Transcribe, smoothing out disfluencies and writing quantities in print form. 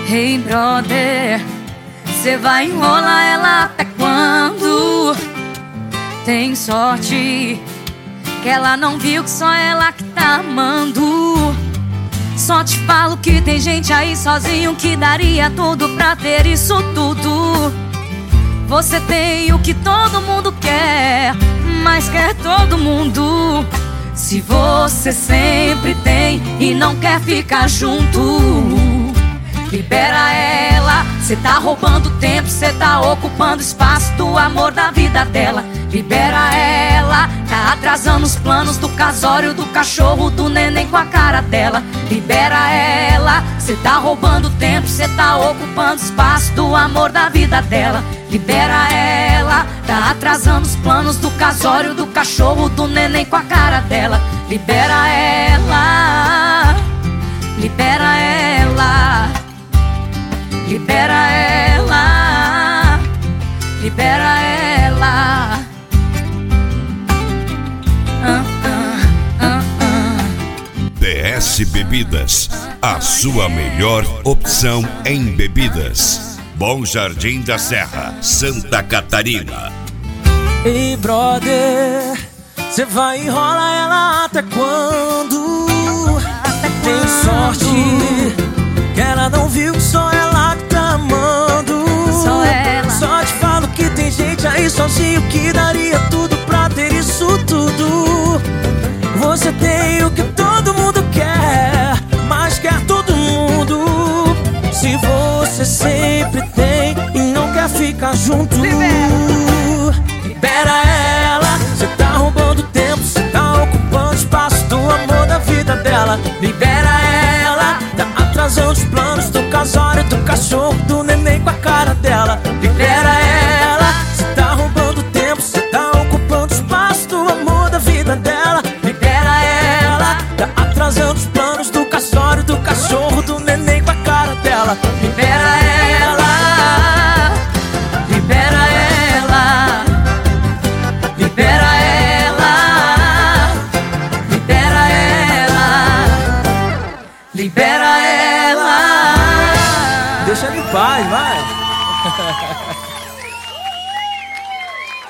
Hey brother, cê vai enrolar ela até quando? Tem sorte que ela não viu que só ela que tá amando. Só te falo que tem gente aí sozinho que daria tudo pra ter isso tudo. Você tem o que todo mundo quer, mas quer todo mundo. Se você sempre tem e não quer ficar junto, libera ela. Cê tá roubando tempo, cê tá ocupando espaço do amor da vida dela. Libera ela, tá atrasando os planos do casório, do cachorro, do neném com a cara dela. Libera ela, cê tá roubando tempo, cê tá ocupando espaço do amor da vida dela. Libera ela, tá atrasando os planos do casório, do cachorro, do neném com a cara dela. Libera ela, libera ela, libera ela, libera ela. DS Bebidas, a sua melhor opção em bebidas. Bom Jardim da Serra, Santa Catarina. Ei brother, cê vai enrolar ela até quando? Tem sorte que ela não viu que só ela que tá amando. Só ela. Só te falo que tem gente aí sozinho que daria tudo pra ter isso tudo. Você tem o que todo mundo quer, mas quer todo mundo. Se você sempre tem e não quer ficar junto, libera ela. Cê tá roubando tempo, cê tá ocupando espaço do amor da vida dela. Libera ela, tá atrasando os planos do casório, do cachorro, do neném com a cara dela. Libera ela, cê tá roubando tempo, cê tá ocupando espaço do amor da vida dela. Libera ela, tá atrasando os planos do casório, do cachorro, do neném com a cara dela. Libera ela, libera ela, libera ela, libera ela, libera ela. Deixa ele em paz, vai.